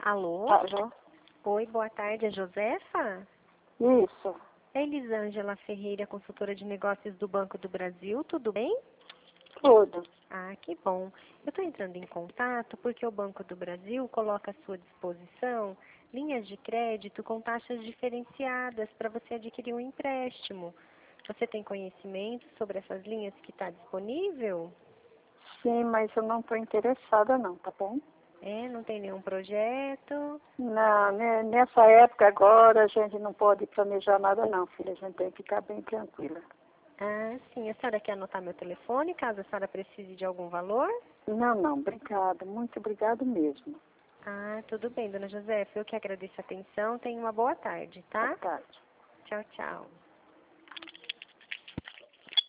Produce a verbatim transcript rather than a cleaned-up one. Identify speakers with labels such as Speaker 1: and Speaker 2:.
Speaker 1: Alô?
Speaker 2: Alô?
Speaker 1: Oi, boa tarde, é Josefa?
Speaker 2: Isso.
Speaker 1: É Elisângela Ferreira, consultora de negócios do Banco do Brasil, tudo bem?
Speaker 2: Tudo.
Speaker 1: Ah, que bom. Eu estou entrando em contato porque o Banco do Brasil coloca à sua disposição linhas de crédito com taxas diferenciadas para você adquirir um empréstimo. Você tem conhecimento sobre essas linhas que está disponível?
Speaker 2: Sim, mas eu não estou interessada não, tá bom?
Speaker 1: É, não tem nenhum projeto?
Speaker 2: Não, né, nessa época agora a gente não pode planejar nada não, filha. A gente tem que ficar bem tranquila.
Speaker 1: Ah, sim. A senhora quer anotar meu telefone, caso a senhora precise de algum valor?
Speaker 2: Não, não, obrigada. Muito obrigado mesmo.
Speaker 1: Ah, tudo bem, dona Josefa. Eu que agradeço a atenção. Tenha uma boa tarde,
Speaker 2: Boa
Speaker 1: tá?
Speaker 2: tarde.
Speaker 1: Tchau, tchau.